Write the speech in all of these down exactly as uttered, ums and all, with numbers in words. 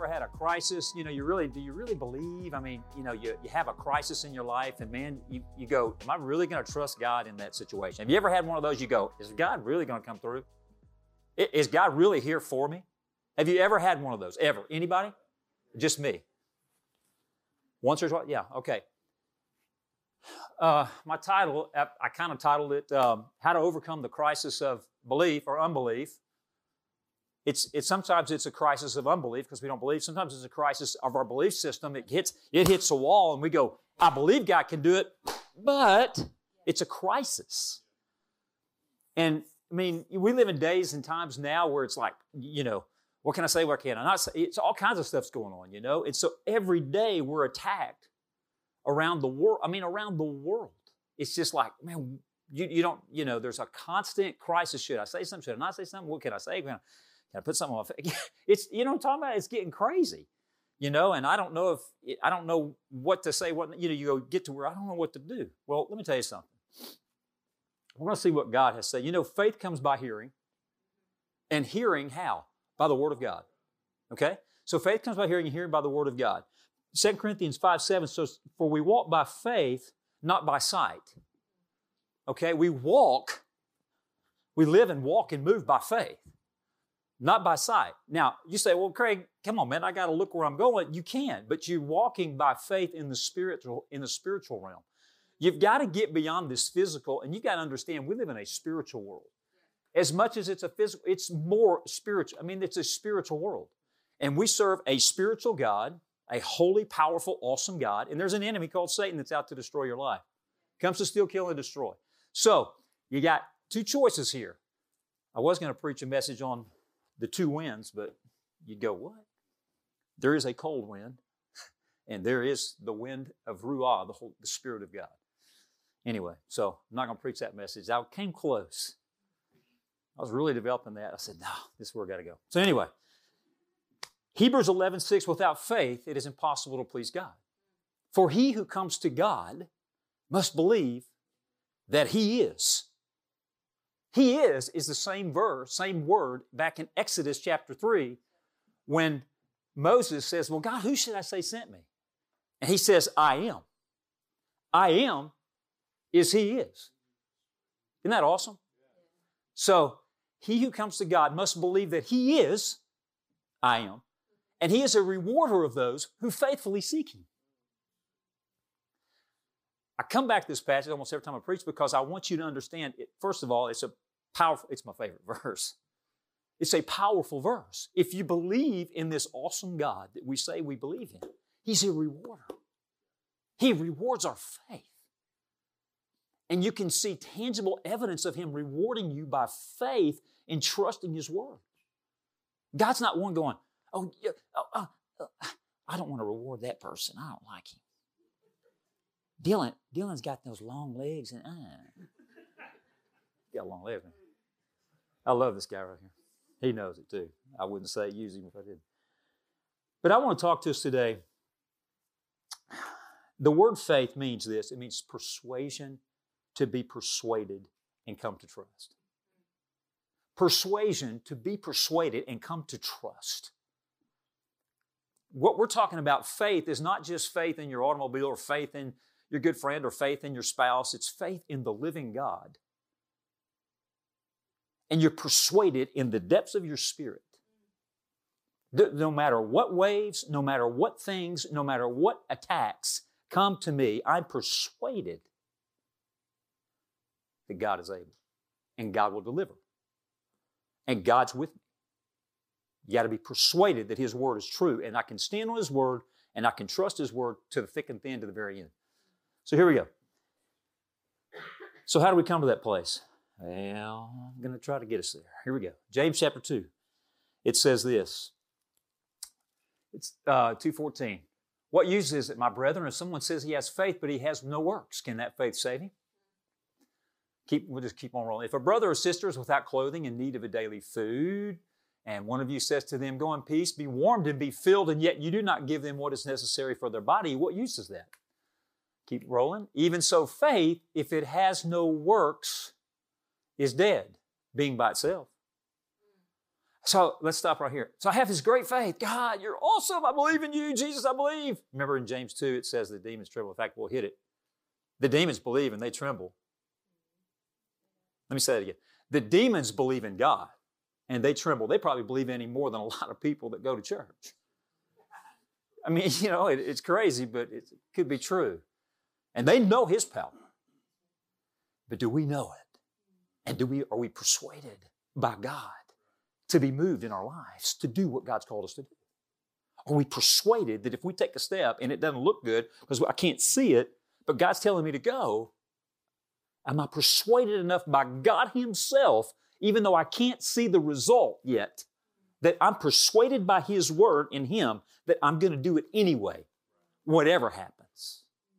ever had a crisis? You know, you really, do you really believe? I mean, you know, you, you have a crisis in your life and man, you, you go, am I really going to trust God in that situation? Have you ever had one of those? You go, is God really going to come through? Is God really here for me? Have you ever had one of those? Ever? Anybody? Just me? Once or twice? Yeah, okay. Uh, my title, I kind of titled it, um, How to Overcome the Crisis of Belief or Unbelief. It's, it's sometimes it's a crisis of unbelief because we don't believe. Sometimes it's a crisis of our belief system. It hits, it hits a wall and we go, I believe God can do it, but it's a crisis. And I mean, we live in days and times now where it's like, you know, what can I say? What can I not say? It's all kinds of stuff's going on, you know. And so every day we're attacked around the world. I mean, around the world. It's just like, man, you, you don't, you know, there's a constant crisis. Should I say something? Should I not say something? What can I say? Can I, can I put something on my face? It's, you know what I'm talking about? It's getting crazy, you know, and I don't know if, I don't know what to say. What, you know, you go get to where I don't know what to do. Well, let me tell you something. We're going to see what God has said. You know, faith comes by hearing, and hearing how? By the Word of God. Okay? So faith comes by hearing, and hearing by the Word of God. Second Corinthians five seven says, for we walk by faith, not by sight. Okay? We walk, we live and walk and move by faith, not by sight. Now, you say, well, Craig, come on, man, I got to look where I'm going. You can, but you're walking by faith in the spiritual, in the spiritual realm. You've got to get beyond this physical, and you've got to understand we live in a spiritual world. As much as it's a physical, it's more spiritual. I mean, it's a spiritual world. And we serve a spiritual God, a holy, powerful, awesome God, and there's an enemy called Satan that's out to destroy your life. Comes to steal, kill, and destroy. So, you got two choices here. I was going to preach a message on the two winds, but you'd go, what? There is a cold wind, and there is the wind of Ruah, the, whole, the Spirit of God. Anyway, so I'm not going to preach that message. I came close. I was really developing that. I said, no, this is where I got to go. So anyway, Hebrews eleven six, without faith, it is impossible to please God. For he who comes to God must believe that He is. He is is the same verse, same word back in Exodus chapter three when Moses says, well, God, who should I say sent me? And He says, I am. I am is He is. Isn't that awesome? So, he who comes to God must believe that He is, I am, and He is a rewarder of those who faithfully seek Him. I come back to this passage almost every time I preach because I want you to understand, it, first of all, it's a powerful, it's my favorite verse. It's a powerful verse. If you believe in this awesome God that we say we believe in, He's a rewarder. He rewards our faith. And you can see tangible evidence of Him rewarding you by faith and trusting His Word. God's not one going, oh, yeah, uh, uh, I don't want to reward that person. I don't like him. Dylan, Dylan's got those long legs. and uh. Got long legs, man. I love this guy right here. He knows it too. I wouldn't say it usually if I did. But I want to talk to us today. The word faith means this. It means persuasion, to be persuaded and come to trust. Persuasion, to be persuaded and come to trust. What we're talking about, faith, is not just faith in your automobile or faith in your good friend or faith in your spouse. It's faith in the living God. And you're persuaded in the depths of your spirit. No matter what waves, no matter what things, no matter what attacks come to me, I'm persuaded that God is able and God will deliver. And God's with me. You got to be persuaded that His Word is true, and I can stand on His Word and I can trust His Word to the thick and thin, to the very end. So here we go. So how do we come to that place? Well, I'm going to try to get us there. Here we go. James chapter two. It says this. It's uh, two fourteen. What use is it, my brethren, if someone says he has faith, but he has no works? Can that faith save him? Keep, we'll just keep on rolling. If a brother or sister is without clothing in need of a daily food, and one of you says to them, go in peace, be warmed and be filled, and yet you do not give them what is necessary for their body, what use is that? Keep rolling. Even so, faith, if it has no works, is dead, being by itself. So let's stop right here. So I have this great faith. God, you're awesome. I believe in you. Jesus, I believe. Remember in James two, it says the demons tremble. In fact, we'll hit it. The demons believe and they tremble. Let me say that again. The demons believe in God and they tremble. They probably believe in Him more than a lot of people that go to church. I mean, you know, it, it's crazy, but it could be true. And they know His power. But do we know it? And do we, are we persuaded by God to be moved in our lives, to do what God's called us to do? Are we persuaded that if we take a step and it doesn't look good because I can't see it, but God's telling me to go, am I persuaded enough by God Himself, even though I can't see the result yet, that I'm persuaded by His Word in Him that I'm going to do it anyway, whatever happens?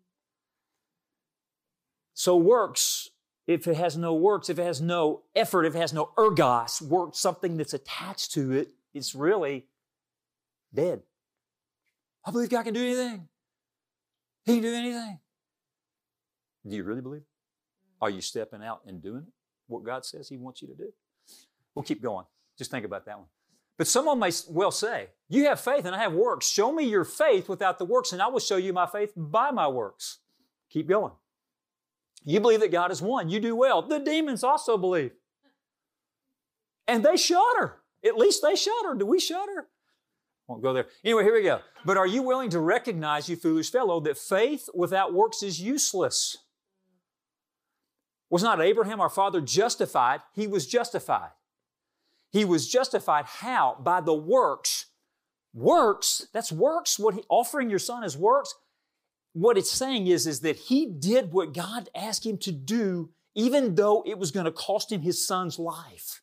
So works, if it has no works, if it has no effort, if it has no ergos, work, something that's attached to it, it's really dead. I believe God can do anything. He can do anything. Do you really believe it? Are you stepping out and doing it, what God says He wants you to do? We'll keep going. Just think about that one. But someone may well say, you have faith and I have works. Show me your faith without the works and I will show you my faith by my works. Keep going. You believe that God is one. You do well. The demons also believe. And they shudder. At least they shudder. Do we shudder? Won't go there. Anyway, here we go. But are you willing to recognize, you foolish fellow, that faith without works is useless? Was not Abraham, our father, justified? He was justified. He was justified how? By the works. Works, that's works. What he, offering your son as works. What it's saying is, is that he did what God asked him to do, even though it was going to cost him his son's life.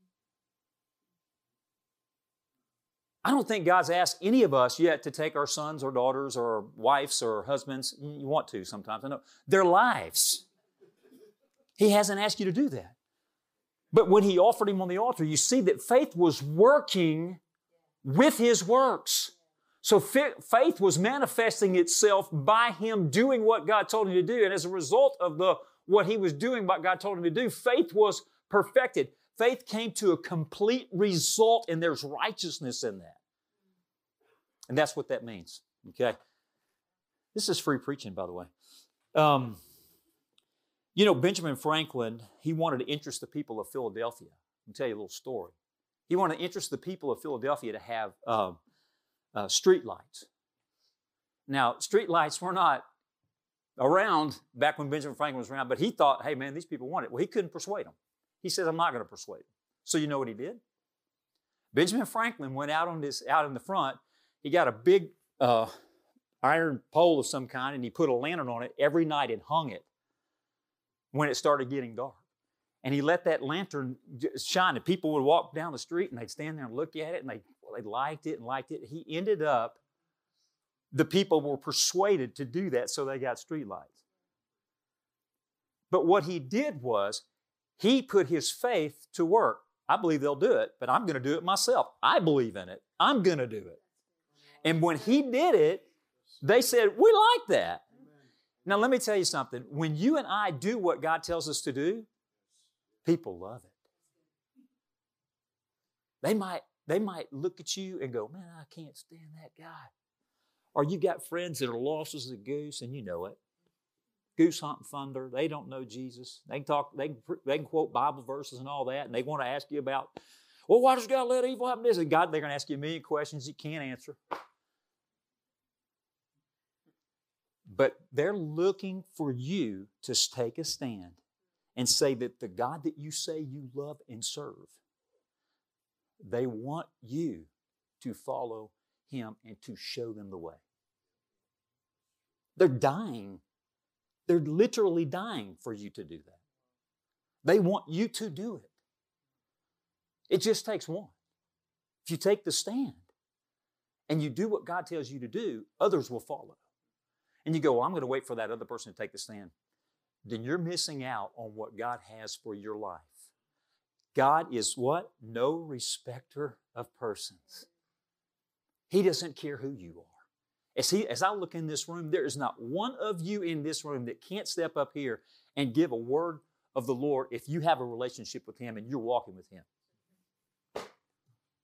I don't think God's asked any of us yet to take our sons or daughters or wives or husbands. You want to sometimes, I know. Their lives. He hasn't asked you to do that. But when He offered him on the altar, you see that faith was working with his works. So faith was manifesting itself by him doing what God told him to do. And as a result of the what he was doing, what God told him to do, faith was perfected. Faith came to a complete result, and there's righteousness in that. And that's what that means, okay? This is free preaching, by the way. Um, you know, Benjamin Franklin, he wanted to interest the people of Philadelphia. I'll tell you a little story. He wanted to interest the people of Philadelphia to have uh, uh, street lights. Now, street lights were not around back when Benjamin Franklin was around, but he thought, hey, man, these people want it. Well, he couldn't persuade them. He says, I'm not going to persuade them. So you know what he did? Benjamin Franklin went out on this, out in the front. He got a big uh, iron pole of some kind, and he put a lantern on it every night and hung it when it started getting dark. And he let that lantern shine, and people would walk down the street, and they'd stand there and look at it, and they, well, they liked it and liked it. He ended up, the people were persuaded to do that, so they got street lights. But what he did was, he put his faith to work. I believe they'll do it, but I'm going to do it myself. I believe in it. I'm going to do it. And when he did it, they said, we like that. Now, let me tell you something. When you and I do what God tells us to do, people love it. They might, they might look at you and go, man, I can't stand that guy. Or you got friends that are lost as a goose, and you know it. Goose hunting thunder. They don't know Jesus. They can talk, they can, they can quote Bible verses and all that, and they want to ask you about, well, why does God let evil happen to this? And God, they're going to ask you a million questions you can't answer. But they're looking for you to take a stand and say that the God that you say you love and serve, they want you to follow Him and to show them the way. They're dying. They're literally dying for you to do that. They want you to do it. It just takes one. If you take the stand and you do what God tells you to do, others will follow. And you go, well, I'm going to wait for that other person to take the stand. Then you're missing out on what God has for your life. God is what? No respecter of persons. He doesn't care who you are. As, he, as I look in this room, there is not one of you in this room that can't step up here and give a word of the Lord if you have a relationship with Him and you're walking with Him.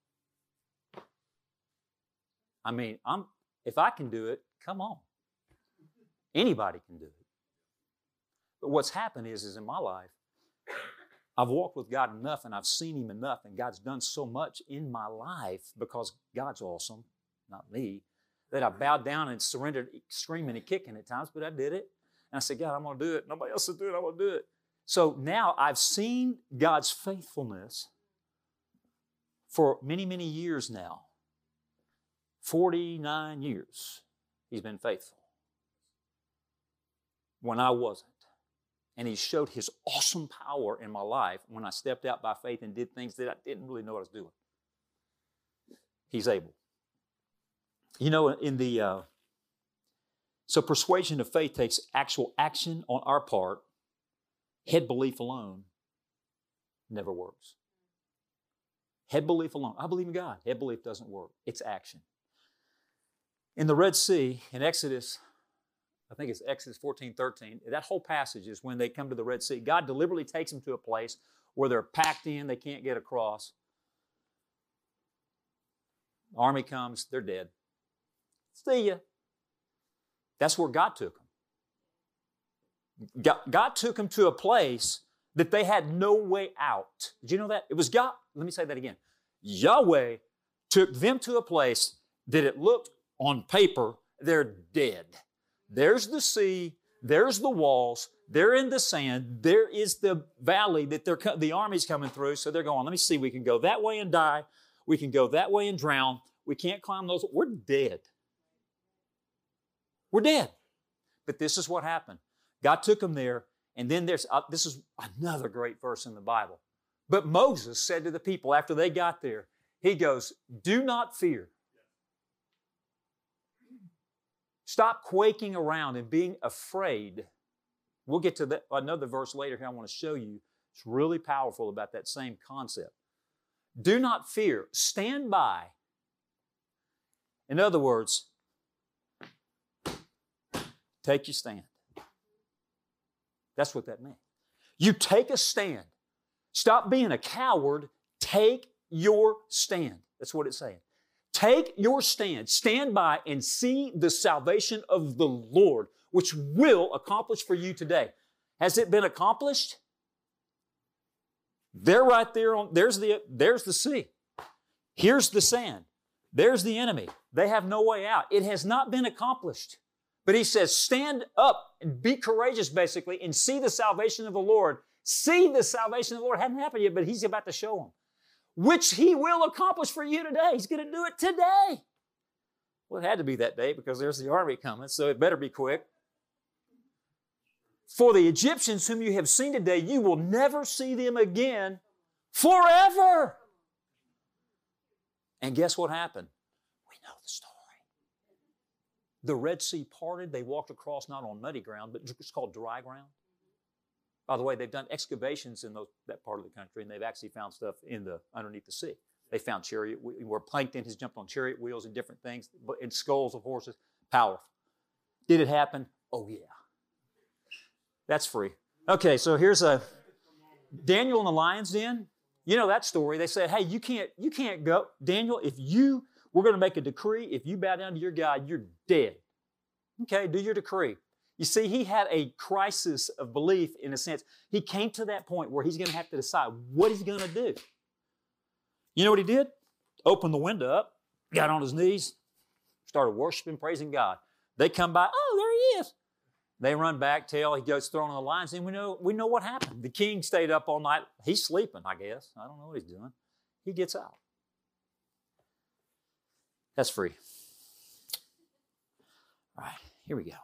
I mean, I'm if I can do it, come on. Anybody can do it. But what's happened is, is in my life, I've walked with God enough and I've seen Him enough, and God's done so much in my life because God's awesome, not me, that I bowed down and surrendered, screaming and kicking at times, but I did it. And I said, God, I'm going to do it. Nobody else is doing it. I'm going to do it. So now I've seen God's faithfulness for many, many years now. forty-nine years He's been faithful when I wasn't. And He showed His awesome power in my life when I stepped out by faith and did things that I didn't really know what I was doing. He's able. You know, in the, uh, so persuasion of faith takes actual action on our part. Head belief alone never works. Head belief alone. I believe in God. Head belief doesn't work. It's action. In the Red Sea, in Exodus, I think it's Exodus fourteen, thirteen, that whole passage is when they come to the Red Sea. God deliberately takes them to a place where they're packed in, they can't get across. Army comes, they're dead. See ya. That's where God took them. God, God took them to a place that they had no way out. Did you know that? It was God. Let me say that again. Yahweh took them to a place that it looked on paper, they're dead. There's the sea, there's the walls, they're in the sand, there is the valley that they're, the army's coming through, so they're going, let me see, we can go that way and die, we can go that way and drown, we can't climb those, we're dead. We're dead. But this is what happened. God took them there, and then there's, uh, this is another great verse in the Bible. But Moses said to the people after they got there, he goes, do not fear. Stop quaking around and being afraid. We'll get to that, another verse later here I want to show you. It's really powerful about that same concept. Do not fear. Stand by. In other words, take your stand. That's what that means. You take a stand. Stop being a coward. Take your stand. That's what it's saying. Take your stand. Stand by and see the salvation of the Lord, which will accomplish for you today. Has it been accomplished? They're right there. On, there's the, there's the sea. Here's the sand. There's the enemy. They have no way out. It has not been accomplished. But he says, stand up and be courageous, basically, and see the salvation of the Lord. See the salvation of the Lord. It hasn't happened yet, but he's about to show them, which he will accomplish for you today. He's going to do it today. Well, it had to be that day because there's the army coming, so it better be quick. For the Egyptians whom you have seen today, you will never see them again forever. And guess what happened? We know the story. The Red Sea parted. They walked across not on muddy ground, but it's called dry ground. By the way, they've done excavations in those, that part of the country, and they've actually found stuff in the underneath the sea. They found chariot where plankton has jumped on chariot wheels and different things, and skulls of horses. Powerful. Did it happen? Oh yeah. That's free. Okay, so here's a Daniel in the lion's den. You know that story. They said, "Hey, you can't, you can't go, Daniel. If you, we're going to make a decree. If you bow down to your God, you're dead." Okay, do your decree. You see, he had a crisis of belief in a sense. He came to that point where he's going to have to decide what he's going to do. You know what he did? Opened the window up, got on his knees, started worshiping, praising God. They come by, oh, there he is. They run back, tell, he goes thrown in the lions, and we know, we know what happened. The king stayed up all night. He's sleeping, I guess. I don't know what he's doing. He gets out. That's free. All right, here we go.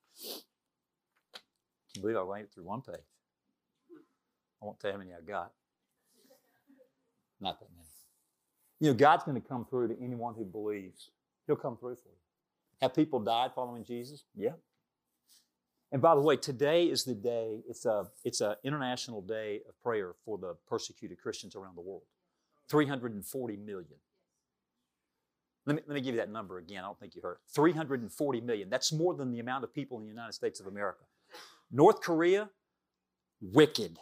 I believe I went through one page. I won't tell you how many I got. Not that many. You know, God's going to come through to anyone who believes. He'll come through for you. Have people died following Jesus? Yeah. And by the way, today is the day, it's a it's an international day of prayer for the persecuted Christians around the world. three hundred forty million. Let me, let me give you that number again. I don't think you heard it. three hundred forty million. That's more than the amount of people in the United States of America. North Korea, wicked.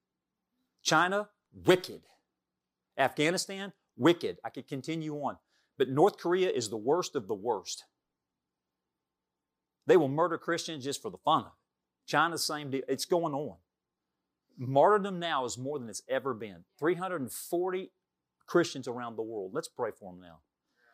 China, wicked. Afghanistan, wicked. I could continue on. But North Korea is the worst of the worst. They will murder Christians just for the fun of it. China's same deal. It's going on. Martyrdom now is more than it's ever been. three hundred forty Christians around the world. Let's pray for them now.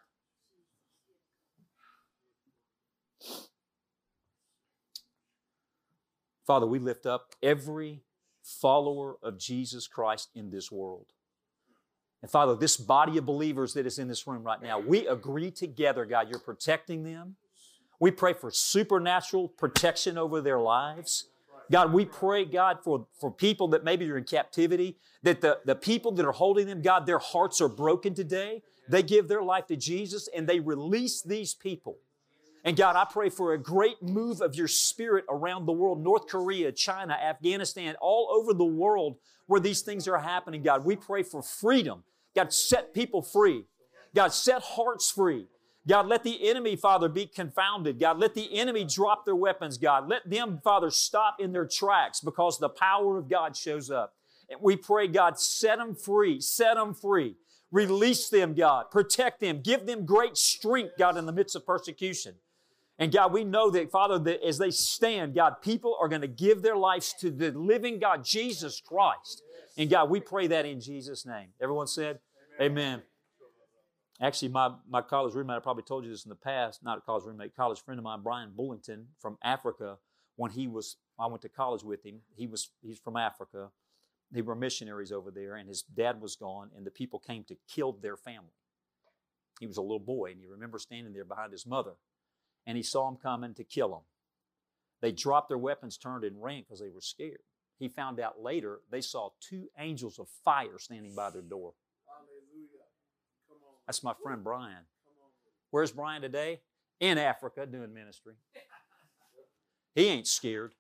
Father, we lift up every follower of Jesus Christ in this world. And Father, this body of believers that is in this room right now, we agree together, God, you're protecting them. We pray for supernatural protection over their lives. God, we pray, God, for, for people that maybe are in captivity, that the, the people that are holding them, God, their hearts are broken today. They give their life to Jesus and they release these people. And God, I pray for a great move of your Spirit around the world, North Korea, China, Afghanistan, all over the world where these things are happening, God. We pray for freedom. God, set people free. God, set hearts free. God, let the enemy, Father, be confounded. God, let the enemy drop their weapons, God. Let them, Father, stop in their tracks because the power of God shows up. And we pray, God, set them free. Set them free. Release them, God. Protect them. Give them great strength, God, in the midst of persecution. And God, we know that, Father, that as they stand, God, people are going to give their lives to the living God, Jesus Christ. And God, we pray that in Jesus' name. Everyone said, Amen. Actually, my, my college roommate, I probably told you this in the past, not a college roommate, college friend of mine, Brian Bullington from Africa, when he was, I went to college with him, he was, he's from Africa. They were missionaries over there, and his dad was gone, and the people came to kill their family. He was a little boy, and you remember standing there behind his mother. And he saw them coming to kill him. They dropped their weapons, turned and ran because they were scared. He found out later they saw two angels of fire standing by their door. Hallelujah. Come on. That's my friend Brian. Come on. Where's Brian today? In Africa doing ministry. He ain't scared.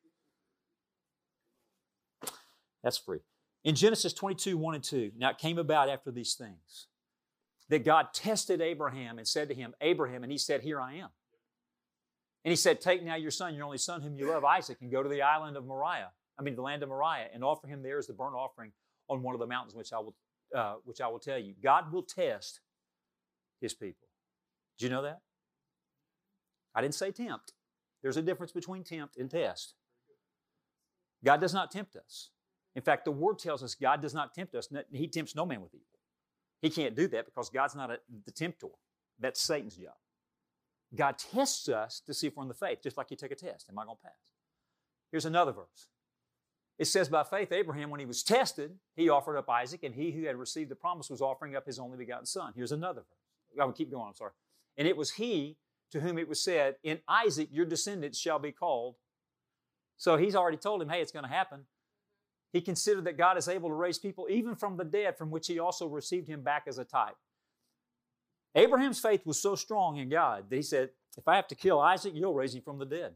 That's free. In Genesis twenty-two, one and two, now it came about after these things that God tested Abraham and said to him, Abraham, and he said, here I am. And he said, take now your son, your only son whom you love, Isaac, and go to the island of Moriah, I mean the land of Moriah, and offer him there as the burnt offering on one of the mountains which I will, uh, which I will tell you. God will test His people. Did you know that? I didn't say tempt. There's a difference between tempt and test. God does not tempt us. In fact, the Word tells us God does not tempt us. He tempts no man with evil. He can't do that because God's not a, the tempter. That's Satan's job. God tests us to see if we're in the faith, just like you take a test. Am I going to pass? Here's another verse. It says, by faith, Abraham, when he was tested, he offered up Isaac, and he who had received the promise was offering up his only begotten son. Here's another verse. I will keep going, I'm sorry. And it was he to whom it was said, in Isaac your descendants shall be called. So he's already told him, hey, it's going to happen. He considered that God is able to raise people even from the dead, from which he also received him back as a type. Abraham's faith was so strong in God that he said, if I have to kill Isaac, you'll raise him from the dead.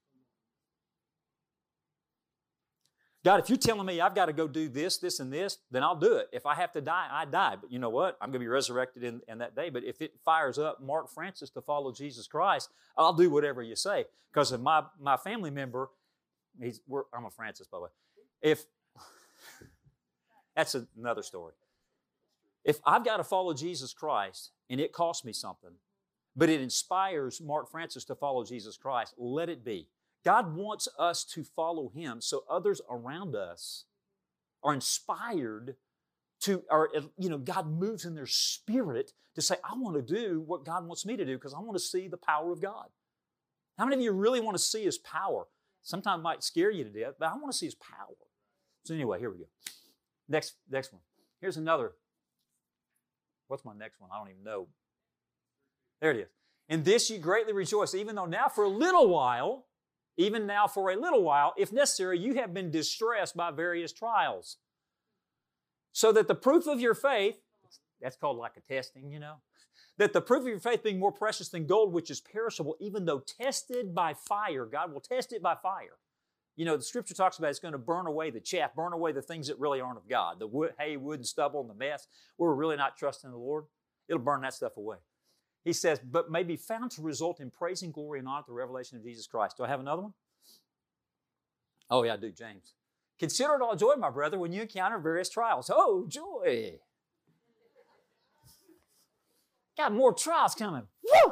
God, if you're telling me I've got to go do this, this, and this, then I'll do it. If I have to die, I die. But you know what? I'm going to be resurrected in, in that day. But if it fires up Mark Francis to follow Jesus Christ, I'll do whatever you say. Because if my, my family member, he's, we're, I'm a Francis, by the way. If, that's another story. If I've got to follow Jesus Christ and it costs me something, but it inspires Mark Francis to follow Jesus Christ, let it be. God wants us to follow Him so others around us are inspired to, or, you know, God moves in their spirit to say, I want to do what God wants me to do because I want to see the power of God. How many of you really want to see His power? Sometimes it might scare you to death, but I want to see His power. So anyway, here we go. Next, next one. Here's another. What's my next one? I don't even know. There it is. In this you greatly rejoice, even though now for a little while, even now for a little while, if necessary, you have been distressed by various trials. So that the proof of your faith, that's called like a testing, you know, that the proof of your faith being more precious than gold, which is perishable, even though tested by fire, God will test it by fire. You know, the Scripture talks about it's going to burn away the chaff, burn away the things that really aren't of God, the wood, hay, wood, and stubble, and the mess. We're really not trusting the Lord. It'll burn that stuff away. He says, but may be found to result in praise and glory and honor at the revelation of Jesus Christ. Do I have another one? Oh, yeah, I do, James. Consider it all joy, my brother, when you encounter various trials. Oh, joy. Got more trials coming. Woo!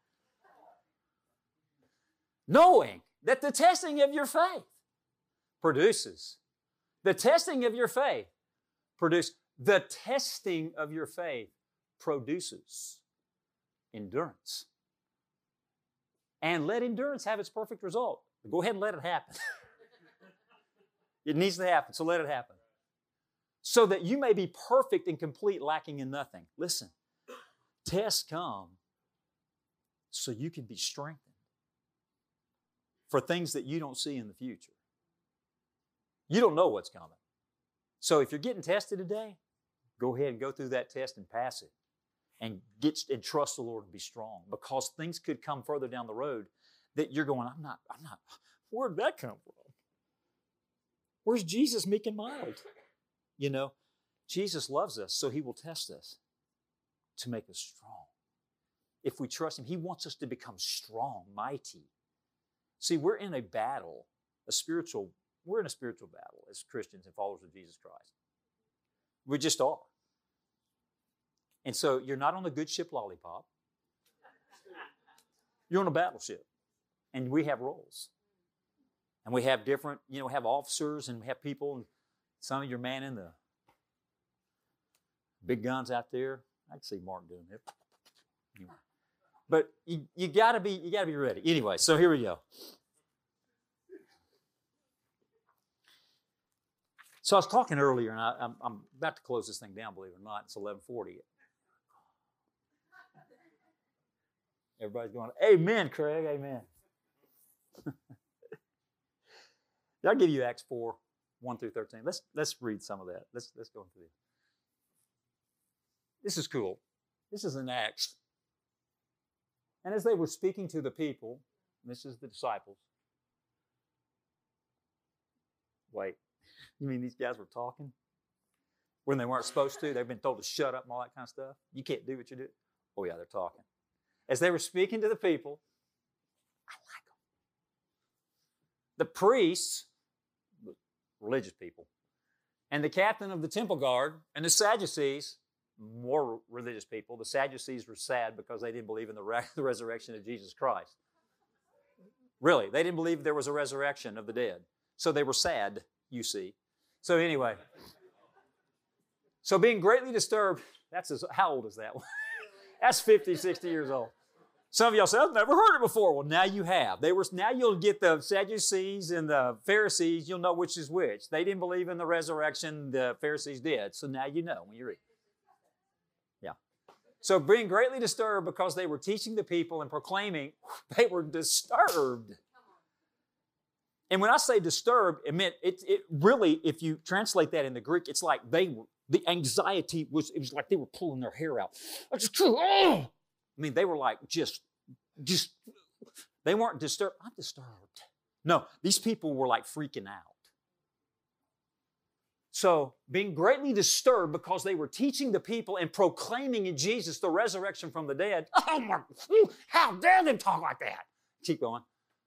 Knowing that the testing of your faith produces. The testing of your faith produces. The testing of your faith produces endurance. And let endurance have its perfect result. Go ahead and let it happen. It needs to happen, so let it happen. So that you may be perfect and complete, lacking in nothing. Listen, tests come so you can be strengthened for things that you don't see in the future. You don't know what's coming. So if you're getting tested today, go ahead and go through that test and pass it. And get and trust the Lord and be strong, because things could come further down the road that you're going, I'm not, I'm not, where'd that come from? Where's Jesus meek and mild? You know, Jesus loves us, so He will test us to make us strong. If we trust Him, He wants us to become strong, mighty. See, we're in a battle, a spiritual, we're in a spiritual battle as Christians and followers of Jesus Christ. We just are. And so you're not on the good ship Lollipop. You're on a battleship. And we have roles. And we have different, you know, we have officers and we have people, and some of your man in the big guns out there. I can see Mark doing it. Anyway. But you, you gotta be, you gotta be ready. Anyway, so here we go. So I was talking earlier, and I, I'm, I'm about to close this thing down, believe it or not. It's eleven forty. Everybody's going, amen, Craig, amen. Did I give you Acts four, one through thirteen? Let's, let's read some of that. Let's, let's go through this. This is cool. This is in Acts. And as they were speaking to the people, this is the disciples. Wait, you mean these guys were talking when they weren't supposed to? They've been told to shut up and all that kind of stuff. You can't do what you do. Oh yeah, they're talking. As they were speaking to the people, I like them. The priests, religious people, and the captain of the temple guard, and the Sadducees, more religious people. The Sadducees were sad because they didn't believe in the, re- the resurrection of Jesus Christ. Really, they didn't believe there was a resurrection of the dead. So they were sad, you see. So anyway, so being greatly disturbed, that's as, how old is that one? That's fifty, sixty years old. Some of y'all say, I've never heard it before. Well, now you have. They were. Now you'll get the Sadducees and the Pharisees. You'll know which is which. They didn't believe in the resurrection. The Pharisees did. So now you know when you read. Yeah. So being greatly disturbed because they were teaching the people and proclaiming, they were disturbed. And when I say disturbed, it meant, it, it really, if you translate that in the Greek, it's like they were, the anxiety was, it was like they were pulling their hair out. That's true. Oh! I mean, they were like just, just, they weren't disturbed. I'm disturbed. No, these people were like freaking out. So, being greatly disturbed because they were teaching the people and proclaiming in Jesus the resurrection from the dead. Oh my, how dare them talk like that? Keep going.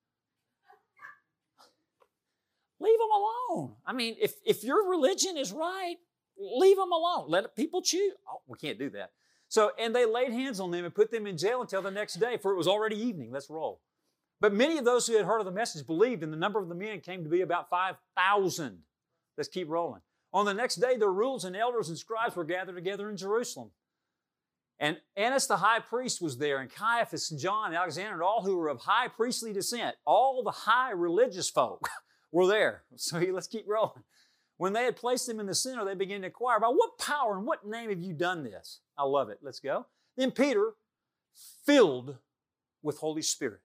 Leave them alone. I mean, if, if your religion is right, leave them alone. Let people choose. Oh, we can't do that. So, and they laid hands on them and put them in jail until the next day, for it was already evening. Let's roll. But many of those who had heard of the message believed, and the number of the men came to be about five thousand. Let's keep rolling. On the next day, the rulers and elders and scribes were gathered together in Jerusalem. And Annas the high priest was there, and Caiaphas and John and Alexander and all who were of high priestly descent. All the high religious folk were there. So let's keep rolling. When they had placed him in the center, they began to inquire, by what power and what name have you done this? I love it. Let's go. Then Peter, filled with Holy Spirit.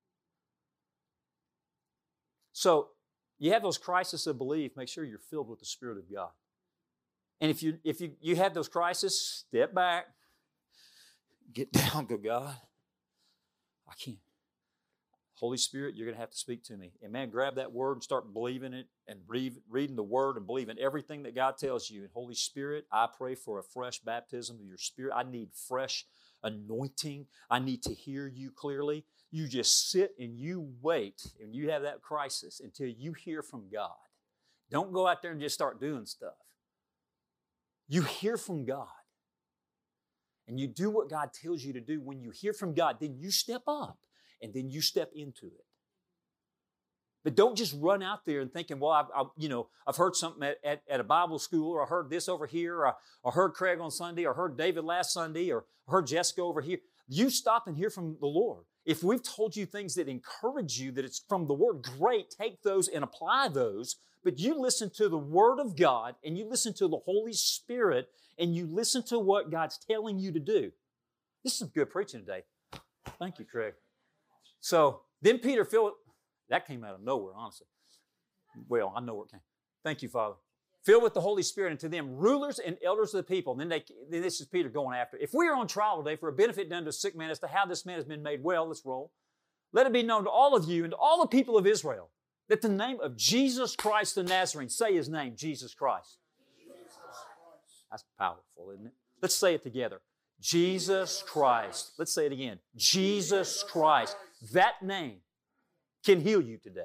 So you have those crises of belief, make sure you're filled with the Spirit of God. And if you if you, you have those crises, step back, get down, go, God, I can't. Holy Spirit, you're going to have to speak to me. And man, grab that word and start believing it and read, reading the word and believing everything that God tells you. And Holy Spirit, I pray for a fresh baptism of your Spirit. I need fresh anointing. I need to hear you clearly. You just sit and you wait and you have that crisis until you hear from God. Don't go out there and just start doing stuff. You hear from God. and you do what God tells you to do, when you hear from God, then you step up and then you step into it. But don't just run out there and thinking, well, I've, I, you know, I've heard something at, at, at a Bible school, or I heard this over here, or I heard Craig on Sunday, or heard David last Sunday, or heard Jessica over here. You stop and hear from the Lord. If we've told you things that encourage you, that it's from the Word, great, take those and apply those. But you listen to the Word of God, and you listen to the Holy Spirit, and you listen to what God's telling you to do. This is some good preaching today. Thank you, Craig. So then Peter, Philip, that came out of nowhere, honestly. Well, I know where it came. Thank you, Father. Filled with the Holy Spirit, and to them, rulers and elders of the people. And then, they, then this is Peter going after. If we are on trial today for a benefit done to a sick man as to how this man has been made well, let's roll. Let it be known to all of you and to all the people of Israel that the name of Jesus Christ the Nazarene, say his name, Jesus Christ. Jesus Christ. That's powerful, isn't it? Let's say it together. Jesus Christ. Let's say it again. Jesus Christ. That name can heal you today.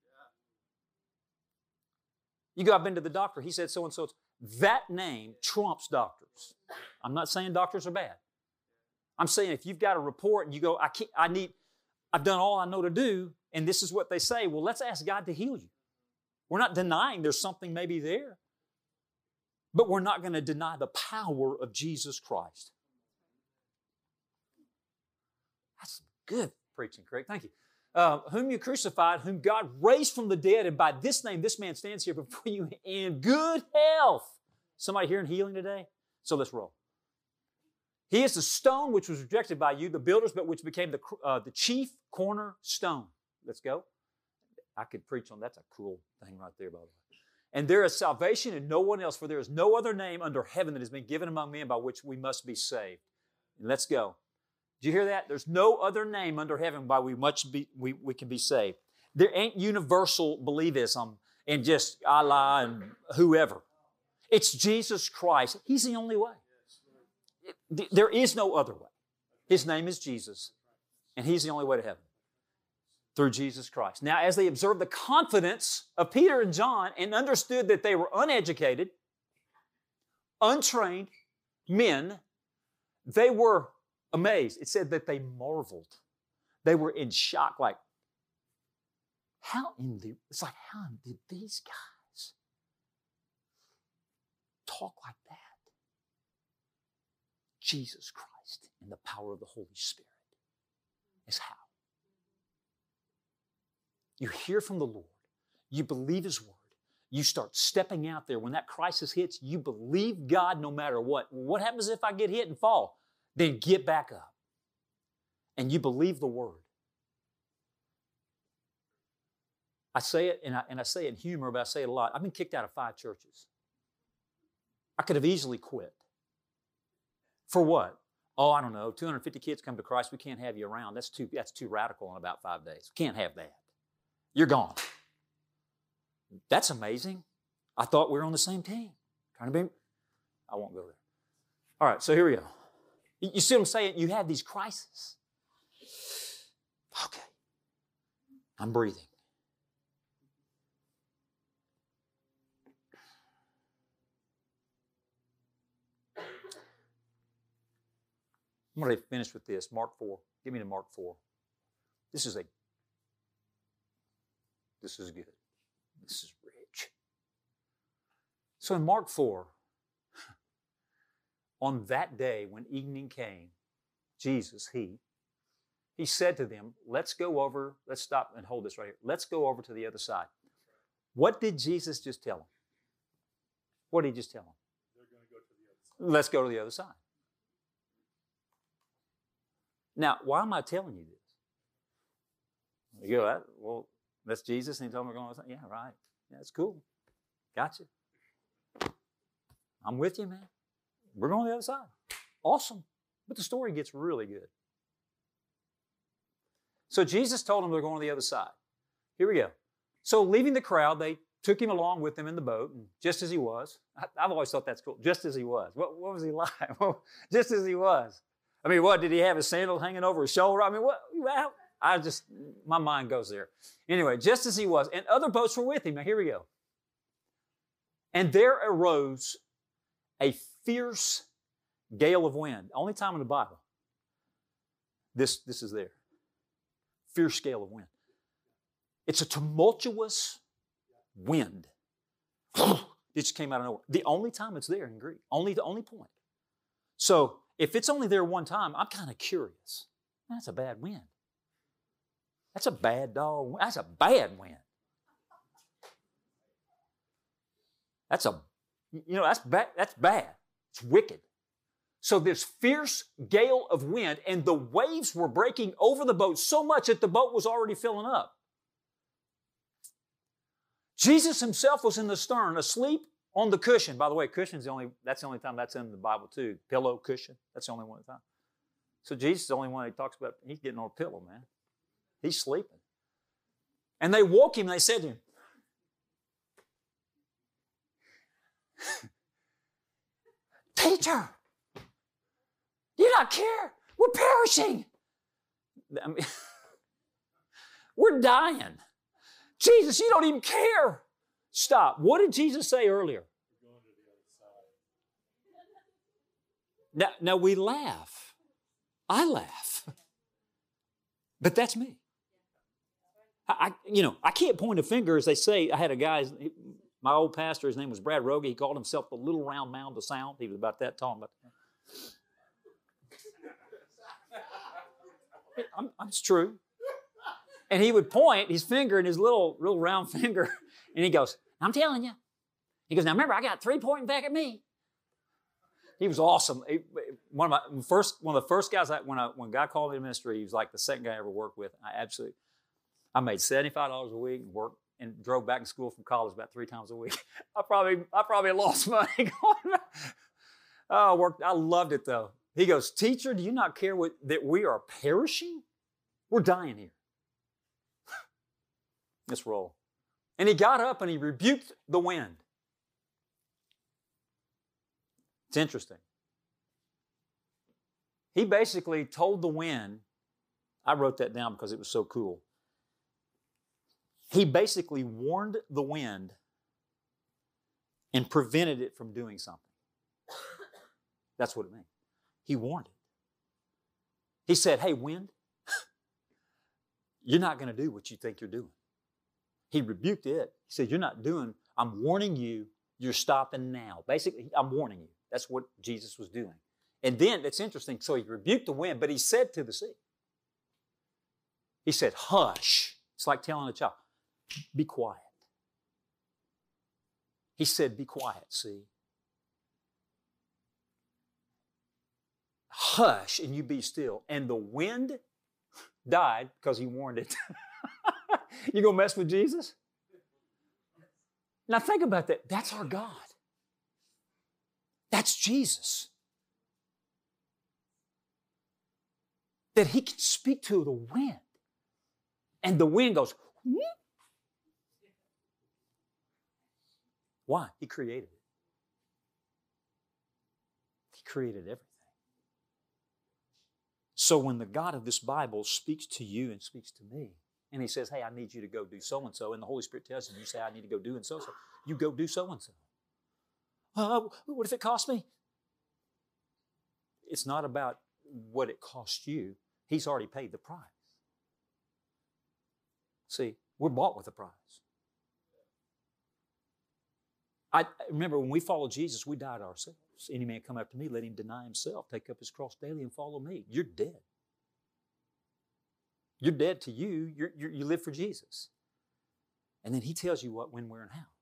You go, I've been to the doctor. He said so-and-so. That name trumps doctors. I'm not saying doctors are bad. I'm saying if you've got a report and you go, I can't, I need, I've done all I know to do, and this is what they say, well, let's ask God to heal you. We're not denying there's something maybe there, but we're not going to deny the power of Jesus Christ. That's good preaching, Craig. Thank you. Uh, whom you crucified, whom God raised from the dead, and by this name, this man stands here before you in good health. Somebody hearing healing today? So let's roll. He is the stone which was rejected by you, the builders, but which became the, uh, the chief cornerstone. Let's go. I could preach on that's a cool thing right there, by the way. And there is salvation in no one else, for there is no other name under heaven that has been given among men by which we must be saved. And let's go. Did you hear that? There's no other name under heaven by we much be we, we can be saved. There ain't universal believism and just Allah and whoever. It's Jesus Christ. He's the only way. It, there is no other way. His name is Jesus, and He's the only way to heaven through Jesus Christ. Now, as they observed the confidence of Peter and John and understood that they were uneducated, untrained men, they were amazed. It said that they marveled. They were in shock, like, how in the, it's like, how did these guys talk like that? Jesus Christ and the power of the Holy Spirit is how. You hear from the Lord. You believe His Word. You start stepping out there. When that crisis hits, you believe God no matter what. What happens if I get hit and fall? Then get back up. And you believe the Word. I say it, and I, and I say it in humor, but I say it a lot. I've been kicked out of five churches. I could have easily quit. For what? Oh, I don't know, two hundred fifty kids come to Christ. We can't have you around. That's too, that's too radical in about five days. Can't have that. You're gone. That's amazing. I thought we were on the same team. Trying to be, I won't go there. All right, so here we go. You see what I'm saying? You have these crises. Okay. I'm breathing. I'm going to finish with this. Mark four. Give me to Mark four. This is a, this is good. This is rich. So in Mark four, on that day when evening came, Jesus, He, He said to them, let's go over, let's stop and hold this right here. Let's go over to the other side. What did Jesus just tell them? What did He just tell them? They're going to go to the other side. Let's go to the other side. Now, why am I telling you this? You go, well, that's Jesus, and He told me we're going to the other side. Yeah, right. Yeah, that's cool. Gotcha. I'm with you, man. We're going to the other side. Awesome. But the story gets really good. So Jesus told them they're going to the other side. Here we go. So leaving the crowd, they took Him along with them in the boat, and just as He was. I, I've always thought that's cool. Just as He was. What, what was He like? Just as He was. I mean, what, did He have His sandals hanging over His shoulder? I mean, what? I just, my mind goes there. Anyway, just as He was. And other boats were with Him. Now, here we go. And there arose a fierce Gale of wind. Only time in the Bible. This, this is there. Fierce gale of wind. It's a tumultuous wind. It just came out of nowhere. The only time it's there in Greek. Only the only point. So if it's only there one time, I'm kind of curious. That's a bad wind. That's a bad dog. That's a bad wind. That's a, you know, that's bad. That's bad. It's wicked. So this fierce gale of wind, and the waves were breaking over the boat so much that the boat was already filling up. Jesus himself was in the stern, asleep on the cushion. By the way, cushion's the only, that's the only time that's in the Bible too. Pillow, cushion, that's the only one time. So Jesus is the only one he talks about, he's getting on a pillow, man. He's sleeping. And they woke him and they said to him, Teacher, do you not care? We're perishing. I mean, we're dying. Jesus, you don't even care. Stop. What did Jesus say earlier? Now, now we laugh. I laugh. But that's me. I, I, you know, I can't point a finger, as they say. I had a guy, my old pastor, his name was Brad Rogie. He called himself the little round mound of sound. He was about that tall. But I'm, it's true. And he would point his finger in his little, real round finger, and he goes, I'm telling you. He goes, now remember, I got three pointing back at me. He was awesome. He, one of my first, one of the first guys, I, when I, when God called me to ministry, he was like the second guy I ever worked with. I absolutely, I made seventy-five dollars a week and worked and drove back to school from college about three times a week. I probably, I probably lost money going back. Oh, I worked. I loved it though. He goes, teacher, do you not care what, that we are perishing? We're dying here. Let's roll. And he got up and he rebuked the wind. It's interesting. He basically told the wind, I wrote that down because it was so cool. He basically warned the wind and prevented it from doing something. That's what it meant. He warned it. He said, hey, wind, you're not going to do what you think you're doing. He rebuked it. He said, you're not doing, I'm warning you, you're stopping now. Basically, I'm warning you. That's what Jesus was doing. And then, that's interesting, so he rebuked the wind, but he said to the sea, he said, hush. It's like telling a child, be quiet. He said, be quiet, sea. Hush, and you be still. And the wind died because he warned it. You gonna mess with Jesus? Now think about that. That's our God. That's Jesus. That he can speak to the wind. And the wind goes, whoop. Why? He created it. He created everything. So when the God of this Bible speaks to you and speaks to me, and he says, hey, I need you to go do so-and-so, and the Holy Spirit tells you, you say, I need to go do and so-and-so, you go do so-and-so. Uh, what if it costs me? It's not about what it costs you. He's already paid the price. See, we're bought with a price. I remember when we followed Jesus, we died ourselves. Any man come after me, let him deny himself, take up his cross daily and follow me. You're dead. You're dead to you. You're, you're, you live for Jesus. And then he tells you what, when, where, and how.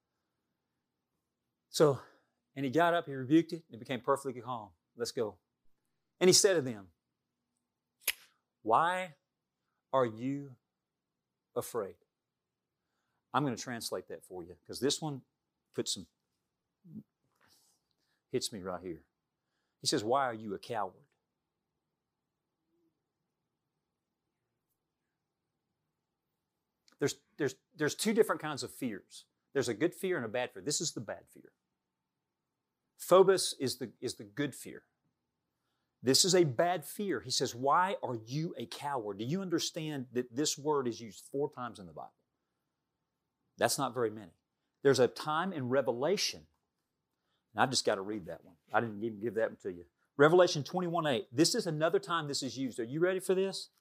So, and he got up, he rebuked it, and it became perfectly calm. Let's go. And he said to them, why are you afraid? I'm going to translate that for you because this one puts some, hits me right here. He says, why are you a coward? There's, there's, there's two different kinds of fears. There's a good fear and a bad fear. This is the bad fear. Phobos is the, is the good fear. This is a bad fear. He says, why are you a coward? Do you understand that this word is used four times in the Bible? That's not very many. There's a time in Revelation And I've just got to read that one. I didn't even give that one to you. Revelation twenty-one eight. This is another time this is used. Are you ready for this?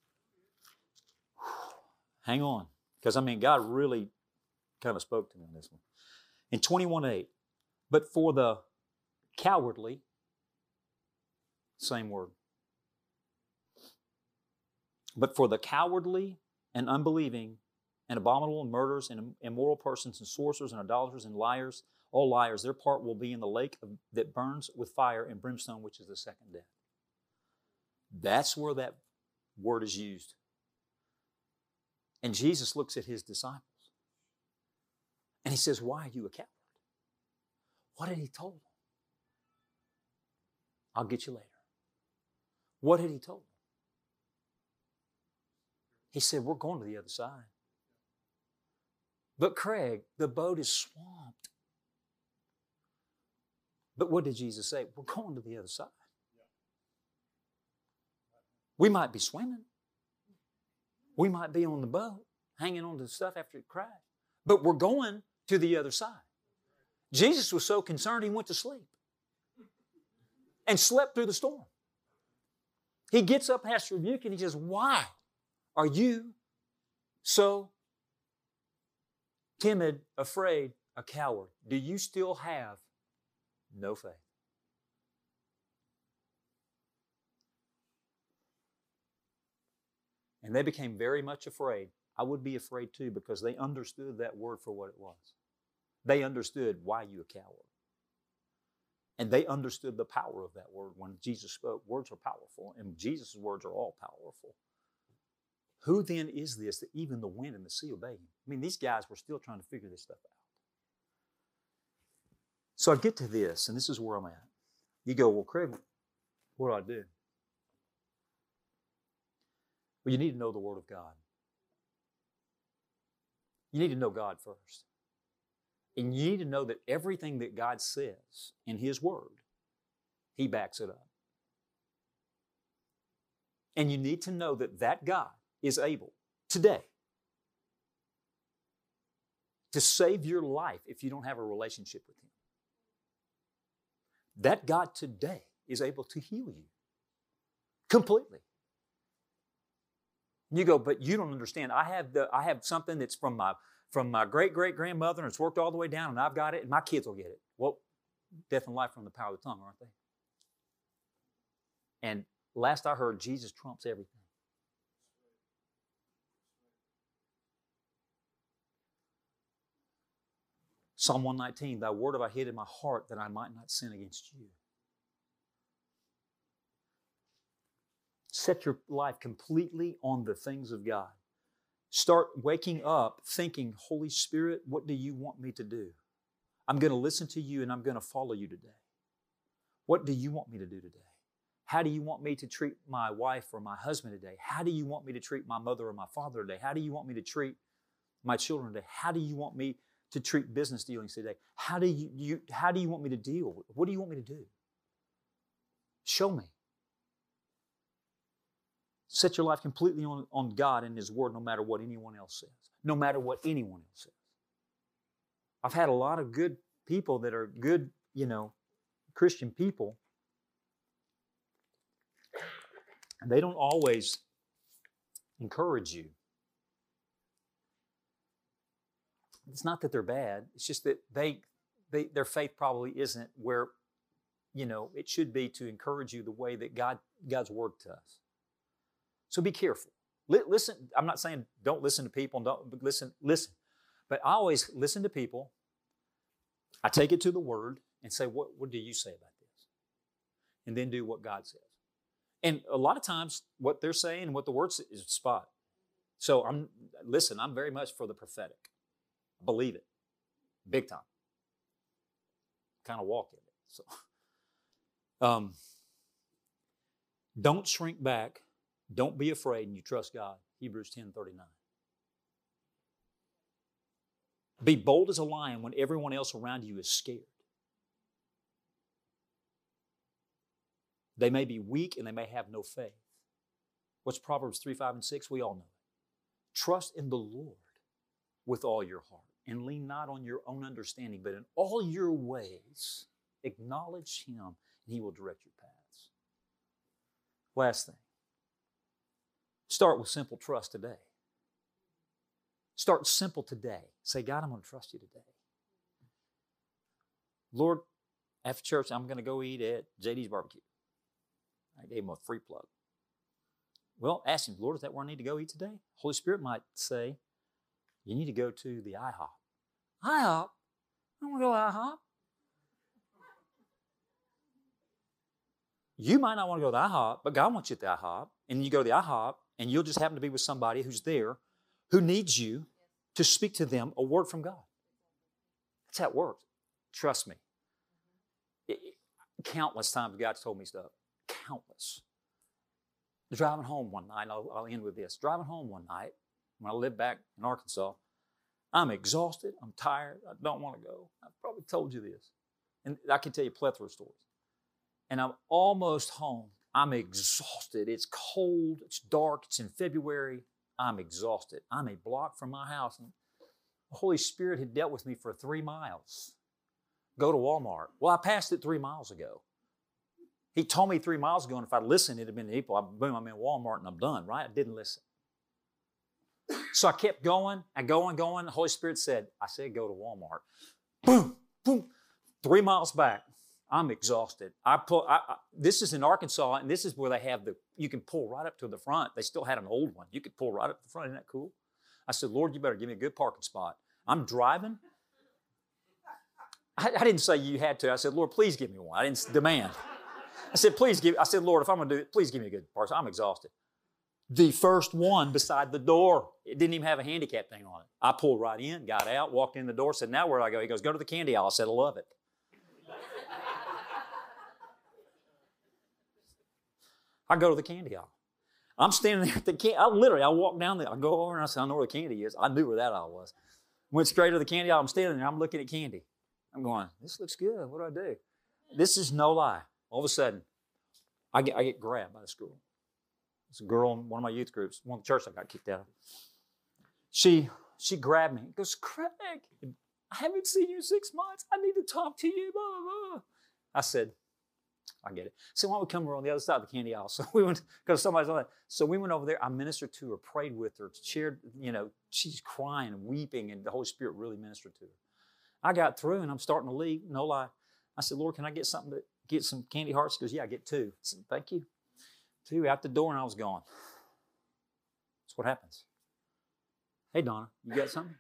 Hang on. Because, I mean, God really kind of spoke to me on this one. In twenty-one eight, but for the cowardly, same word. But for the cowardly and unbelieving and abominable and murderers and immoral persons and sorcerers and idolaters and liars, all liars, their part will be in the lake of, that burns with fire and brimstone, which is the second death. That's where that word is used. And Jesus looks at his disciples and he says, why are you a coward? What had he told them? I'll get you later. What had he told them? He said, we're going to the other side. But Craig, the boat is swamped. But what did Jesus say? We're going to the other side. We might be swimming. We might be on the boat, hanging on to the stuff after it crashed. But we're going to the other side. Jesus was so concerned he went to sleep and slept through the storm. He gets up, has to rebuke, and he says, why are you so timid, afraid, a coward? Do you still have no faith? And they became very much afraid. I would be afraid too, because they understood that word for what it was. They understood, why you a coward? And they understood the power of that word. When Jesus spoke, words are powerful, and Jesus' words are all powerful. Who then is this that even the wind and the sea obey him? I mean, these guys were still trying to figure this stuff out. So I get to this, and this is where I'm at. You go, well, Craig, what do I do? Well, you need to know the Word of God. You need to know God first. And you need to know that everything that God says in His Word, He backs it up. And you need to know that that God is able today to save your life if you don't have a relationship with Him. That God today is able to heal you completely. You go, but you don't understand. I have the I have something that's from my from my great great grandmother, and it's worked all the way down, and I've got it, and my kids will get it. Well, death and life are in the power of the tongue, aren't they? And last I heard, Jesus trumps everything. Psalm one nineteen, thy word have I hid in my heart that I might not sin against you. Set your life completely on the things of God. Start waking up thinking, Holy Spirit, what do you want me to do? I'm going to listen to you and I'm going to follow you today. What do you want me to do today? How do you want me to treat my wife or my husband today? How do you want me to treat my mother or my father today? How do you want me to treat my children today? How do you want me to treat business dealings today? How do you, you, how do you want me to deal? What do you want me to do? Show me. Set your life completely on, on God and His Word, no matter what anyone else says. No matter what anyone else says. I've had a lot of good people that are good, you know, Christian people. And they don't always encourage you. It's not that they're bad. It's just that they, they their faith probably isn't where, you know, it should be to encourage you the way that God God's Word does. So be careful. Listen, I'm not saying don't listen to people, and don't listen, listen. But I always listen to people. I take it to the Word and say, what, what do you say about this? And then do what God says. And a lot of times what they're saying and what the Word says is spot. So I'm listen, I'm very much for the prophetic. I believe it. Big time. Kind of walk in it. So um, don't shrink back. Don't be afraid, and you trust God. Hebrews ten thirty-nine. Be bold as a lion when everyone else around you is scared. They may be weak and they may have no faith. What's Proverbs three, five, and six? We all know it. Trust in the Lord with all your heart and lean not on your own understanding, but in all your ways Acknowledge Him, and He will direct your paths. Last thing. Start with simple trust today. Start simple today. Say, God, I'm going to trust You today. Lord, after church, I'm going to go eat at J D's Barbecue. I gave him a free plug. Well, ask Him, Lord, is that where I need to go eat today? Holy Spirit might say, you need to go to the IHOP. IHOP? I don't want to go to IHOP. You might not want to go to IHOP, but God wants you at the IHOP. And you go to the IHOP, and you'll just happen to be with somebody who's there who needs you to speak to them a word from God. That's how it works. Trust me. It, it, countless times God's told me stuff. Countless. Driving home one night, I'll, I'll end with this. Driving home one night, when I lived back in Arkansas, I'm exhausted, I'm tired, I don't want to go. I've probably told you this. And I can tell you a plethora of stories. And I'm almost home. I'm exhausted. It's cold, it's dark, it's in February. I'm exhausted. I'm a block from my house. And the Holy Spirit had dealt with me for three miles. Go to Walmart. Well, I passed it three miles ago. He told me three miles ago, and if I'd listened, it'd have been equal. Boom, I'm in Walmart and I'm done, right? I didn't listen. So I kept going and going, going. The Holy Spirit said, I said, go to Walmart. Boom, boom. Three miles back. I'm exhausted. I pull. I, I, this is in Arkansas, and this is where they have the, you can pull right up to the front. They still had an old one. You could pull right up to the front. Isn't that cool? I said, Lord, you better give me a good parking spot. I'm driving. I, I didn't say you had to. I said, Lord, please give me one. I didn't demand. I said, please give, I said, Lord, if I'm going to do it, please give me a good parking spot. I'm exhausted. The first one beside the door, it didn't even have a handicap thing on it. I pulled right in, got out, walked in the door, said, now where do I go? He goes, go to the candy aisle. I said, I love it. I go to the candy aisle. I'm standing there at the candy. I literally, I walk down there. I go over and I said, I know where the candy is. I knew where that aisle was. Went straight to the candy aisle. I'm standing there. I'm looking at candy. I'm going, this looks good. What do I do? This is no lie. All of a sudden, I get, I get grabbed by this girl. It's a girl in one of my youth groups, one of the church I got kicked out of. She, she grabbed me. Goes, Craig, I haven't seen you in six months. I need to talk to you. Blah, blah, blah. I said, I get it. So why don't we come over on the other side of the candy aisle? So we went, because somebody's on that. So we went over there. I ministered to her, prayed with her, cheered, you know, she's crying and weeping, and the Holy Spirit really ministered to her. I got through, and I'm starting to leave, no lie. I said, Lord, can I get something to get some candy hearts? She goes, yeah, I get two. I said, thank you. Two, out the door, and I was gone. That's what happens. Hey, Donna, you got something?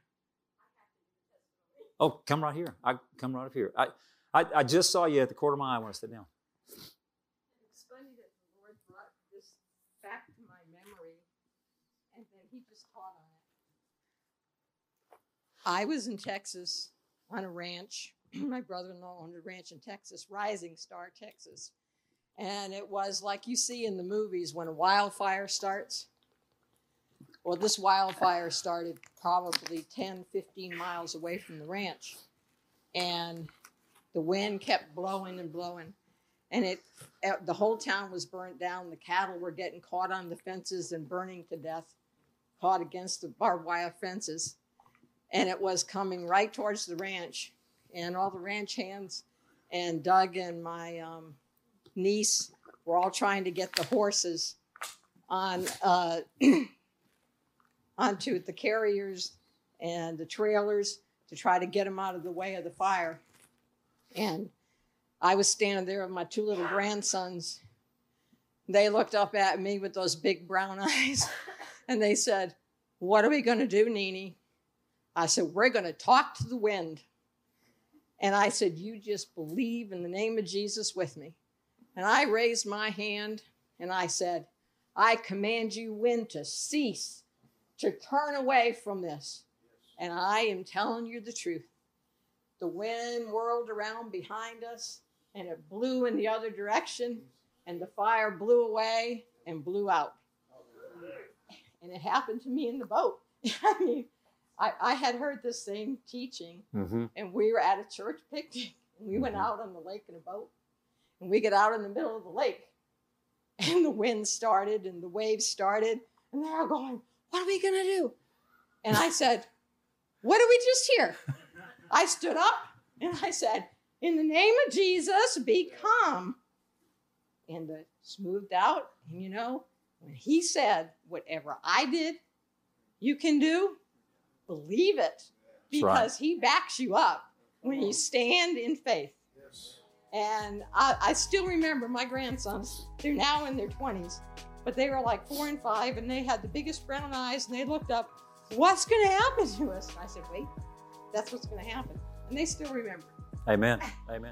Oh, come right here. I come right up here. I, I, I just saw you at the corner of my eye when I sat down. It's funny that the Lord brought this back to my memory, and then He just taught on it. I was in Texas on a ranch. My brother-in-law owned a ranch in Texas, Rising Star, Texas. And it was like you see in the movies when a wildfire starts. Well, this wildfire started probably ten, fifteen miles away from the ranch. And the wind kept blowing and blowing. And it, the whole town was burnt down. The cattle were getting caught on the fences and burning to death, caught against the barbed wire fences. And it was coming right towards the ranch. And all the ranch hands and Doug and my um, niece were all trying to get the horses on uh, onto the carriers and the trailers to try to get them out of the way of the fire. And I was standing there with my two little grandsons. They looked up at me with those big brown eyes, and they said, what are we going to do, Nene? I said, we're going to talk to the wind. And I said, you just believe in the name of Jesus with me. And I raised my hand, and I said, I command you, wind, to cease, to turn away from this. And I am telling you the truth. The wind whirled around behind us, and it blew in the other direction, and the fire blew away and blew out. And it happened to me in the boat. I mean, I, I had heard this same teaching, mm-hmm. and we were at a church picnic, and we mm-hmm. went out on the lake in a boat, and we get out in the middle of the lake, and the wind started, and the waves started, and they're all going, what are we going to do? And I said, what did we just hear? I stood up, and I said, In the name of Jesus, be calm. And the smoothed out. And you know, when he said, whatever I did, you can do, believe it. That's right. Because he backs you up when you stand in faith. And I, I still remember my grandsons, they're now in their twenties, but they were like four and five, and they had the biggest brown eyes, and they looked up, what's going to happen to us? And I said, wait, that's what's going to happen. And they still remember. Amen. Amen.